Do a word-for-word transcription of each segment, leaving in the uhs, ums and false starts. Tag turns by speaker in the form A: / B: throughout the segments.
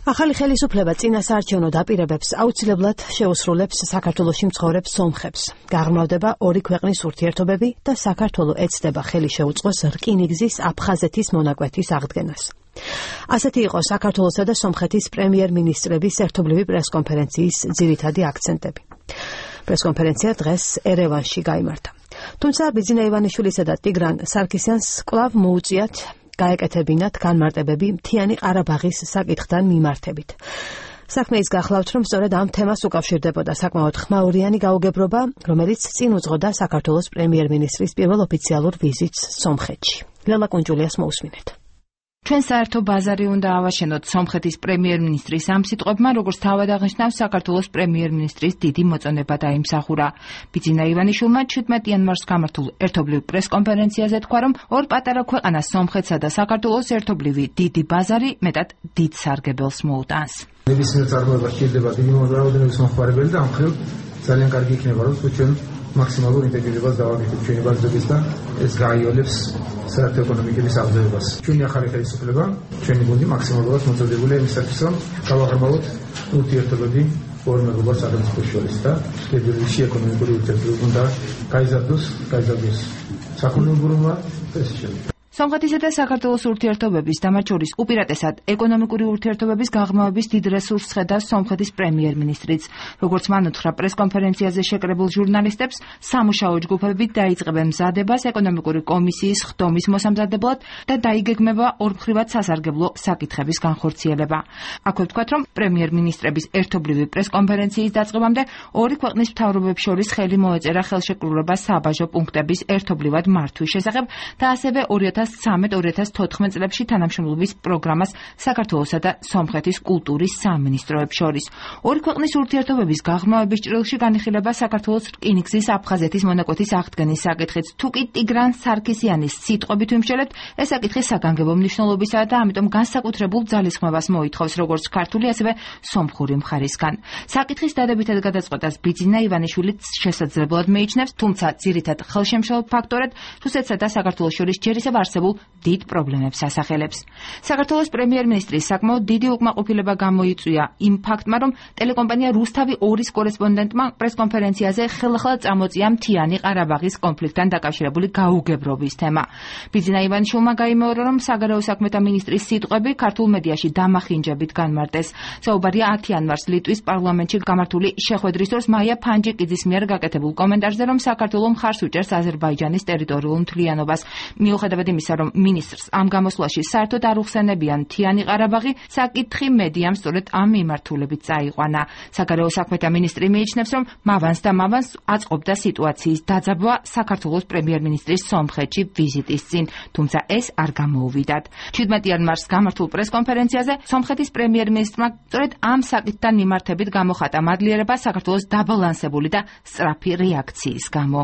A: ახალი ხელისუფლება წინასაარჩევნო დაპირებებს აუცილებლად შეუსრულებს საქართველოში მცხოვრებ სომხებს. გაღრმავდება ორი ქვეყნის ურთიერთობები და საქართველო ეცდება ხელი შეუწყოს რკინიგზის აფხაზეთის მონაკვეთის აღდგენას. ასეთი იყო საქართველოსა და სომხეთის პრემიერ-მინისტრების ერთობლივი პრესკონფერენციის ძირითადი აქცენტები. პრესკონფერენცია დღეს ერევანში გაიმართა. თუმცა ბიძინა ივანიშვილისა და ტიგრან სარქისიანს კვლავ მოუწიათ გაეკეთებინათ განმარტებები მთიანი ყარაბაღის საკითხთან მიმართებით. საქმე ის გახლავთ, რომ სწორედ ამ თემას უკავშირდებოდა საკმაოდ ხმაურიანი გაუგებრობა, რომელიც წინ უძღოდა საქართველოს პრემიერ-მინისტრის პირველ ოფიციალურ ვიზიტს სომხეთში. ლელა კუნჯულიას მოусმინეთ.
B: ჩვენ საერთო ბაზარი უნდა ავაშენოთ სომხეთის პრემიერ-მინისტრის ამ სიტყვებმა, როგორც თავად აღნიშნავს საქართველოს პრემიერ-მინისტრის დიდი მოწონება დაიმსახურა. ბიძინა ივანიშვილმა შვიდმეტი იანვარს გამართულ ერთობლივ პრესკონფერენციაზე თქვა, რომ ორ პატარა ქვეყანას სომხეთსა და საქართველოს ერთობლივი დიდი ბაზარი მეტად დიდ სარგებელს მოუტანს.
C: ნებისმიერ წარმოება სჭირდება დიდი რაოდენობის მომხმარებელი და ამ მხრივ ძალიან კარგი იქნება, რომ ჩვენ მაქსიმალურ ინტეგრირებას დავაკეთებთ ჩვენი ბაზრების და ეს გაიოლებს საერთო ეკონომიკის აღზევებას. ჩვენი ახალი ხელისუფლება, ჩვენი გუნდი მაქსიმალურად მოწოდებულია იმისათვის, რომ გავაღრმავოთ ურთიერთობები ორ მეგობრ სახელმწიფოს შორის და შედარებაში ეკონომიკური ურთიერთობები უნდა გაიზარდოს, გაიზარდოს საქონლებურობა და ეს შემდეგ.
B: სომხეთისა და საქართველოს ურთიერთობების და მათ შორის უპირატესად ეკონომიკური ურთიერთობების გაღრმავების დიდ რესურსს ხედავს სომხეთის პრემიერ-მინისტრიც. როგორც მან უთხრა პრესკონფერენციაზე შეკრებულ ჟურნალისტებს, სამუშაო ჯგუფები დაიწყებენ მზადებას ეკონომიკური კომისიის ხდომის მოსამზადებლად და დაიგეგმება ორმხრივად სასარგებლო საკითხების განხორციელება. აქვე ვთქვათ, რომ პრემიერ-მინისტრების ერთობლივი პრესკონფერენციის დაწყებამდე ორი ქვეყნის მთავრობებს შორის ხელი მოეწერა ხელშეკრულება საბაჟო პუნქტების ერთობლივად მართვის შესახებ და ასევე ორი ათას სამი ორი ათას თოთხმეტ წლებში თანამშრომლობის პროგრამას საქართველოსა და სომხეთის კულტურის სამინისტროებს შორის. ორი ქვეყნის ურთიერთობების გაღრმავების ჭრილში განიხილება საქართველოს რკინიგზის აფხაზეთის მონაკვეთის აღდგენის საკითხიც. თუკი ტიგრან სარქისიანის სიტყვებით ვიმსჯელებთ, ეს საკითხი საგანგებო მნიშვნელობისაა და ამიტომ განსაკუთრებულ ძალისხმევას მოითხოვს როგორც ქართული, ასევე სომხური მხარისგან. საკითხის დადებითად გადაწყვეტას ბიძინა ივანიშვილიც შესაძლებლად მეიჩნევს, თუმცა ძირითად ხელშემშლელ ფაქტორად რუსეთსა და საქართველოს შორის ჯერ ისევ არსებულ დიდ პრობლემებს ასახელებს. საქართველოს პრემიერ-მინისტრის საკმაოდ დიდი უკმაყოფილება გამოიწვია იმ ფაქტმა, რომ ტელეკომპანია რუსთავი ორის კორესპონდენტმა პრესკონფერენციაზე ხელახლა წამოწია მთიანი ყარაბაღის კონფლიქტთან დაკავშირებული გაუგებრობის თემა. ბიძინა ივანიშვილმა გაიმეორა, რომ საგარეო საქმეთა მინისტრის სიტყვები ქართულ მედიაში დამახინჯებით განმარტეს. საუბარია ათი იანვარს ლიტვის პარლამენტში გამართული შეხვედრის დროს მაია ფანჯიკიძის მიერ გაკეთებულ კომენტარზე, რომ საქართველო მხარს უჭერს აზერბაიჯანის ტერიტორიულ მთლიანობას. მიუხედავად იმისა, რომ მინისტრს ამ გამოსვლაში საერთოდ არ უხსენებიან მთიანი ყარაბაღი, საკითხი მედიამ სწორედ ამ მიმართულებით წაიყვანა. საგარეო საქმეთა მინისტრი მიიჩნევს, რომ მავანს და მავანს აწყობდა სიტუაციის დაძაბვა საქართველოს პრემიერ-მინისტრის სომხეთში ვიზიტის წინ, თუმცა ეს არ გამოუვიდათ. შვიდმეტი იანვარს გამართულ პრესკონფერენციაზე სომხეთის პრემიერ-მინისტრმა სწორედ ამ საკითხთან მიმართებით გამოხატა მადლიერება საქართველოს დაბალანსებული და სწრაფი რეაქციის გამო.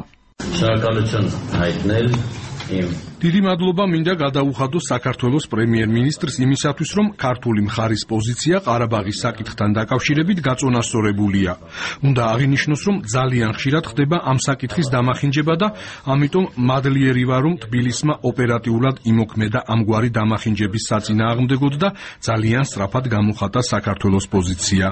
D: დიდი მადლობა მინდა გადაუხადო საქართველოს პრემიერ-მინისტრს იმისათვის, რომ ქართული მხარის პოზიცია ყარაბაღის საკითხთან დაკავშირებით გაწონასწორებულია. უნდა აღინიშნოს, რომ ძალიან ხშირად ხდება ამ საკითხის დამახინჯება და ამიტომ მადლიერი ვარ, რომ თბილისმა ოპერატიულად იმოქმედა ამგვარი დამახინჯების საწინააღმდეგოდ და ძალიან სწრაფად გამოხატა საქართველოს პოზიცია.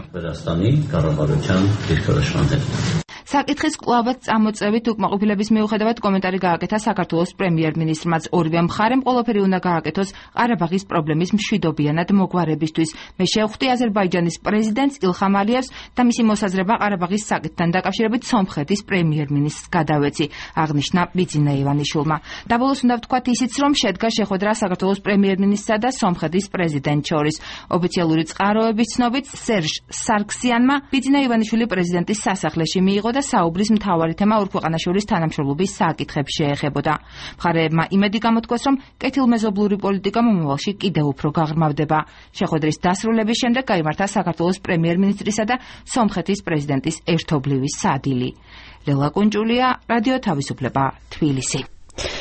B: საკითხის კვლავად წამოწევით უკმაყოფილების მიუხედავად კომენტარი გააკეთა საქართველოს პრემიერ-მინისტრმაც. ორივე მხარემ ყველაფერი უნდა გააკეთოს ყარაბაღის პრობლემის მშვიდობიანად მოგვარებისთვის. მე შევხვდი აზერბაიჯანის პრეზიდენტს ილხამ ალიევს და მისი მოსაზრება ყარაბაღის საკითხთან დაკავშირებით სომხეთის პრემიერ-მინისტრს გადავეცი, აღნიშნა ბიძინა ივანიშვილმა. დაბოლოს უნდა ვთქვათ ისიც, რომ შედგა შეხვედრა საქართველოს პრემიერ-მინისტრსა და სომხეთის პრეზიდენტს შორის. ოფიციალური წყაროების ცნობით სერჟ სარქსიანმა ბიძინა ივანიშვილი პრეზიდენტის სასახლეში მიიღო და საუბრის მთავარი თემა ორ ქვეყანას შორის თანამშრომლობის საკითხებს შეეხებოდა. მხარეებმა იმედი გამოთქვეს, რომ კეთილმეზობლური პოლიტიკა მომავალში კიდევ უფრო გაღრმავდება. შეხვედრის დასრულების შემდეგ გაიმართა საქართველოს პრემიერ-მინისტრისა და სომხეთის პრეზიდენტის ერთობლივი სადილი. ლელა კუნჯულია, რადიო თავისუფლება, თბილისი.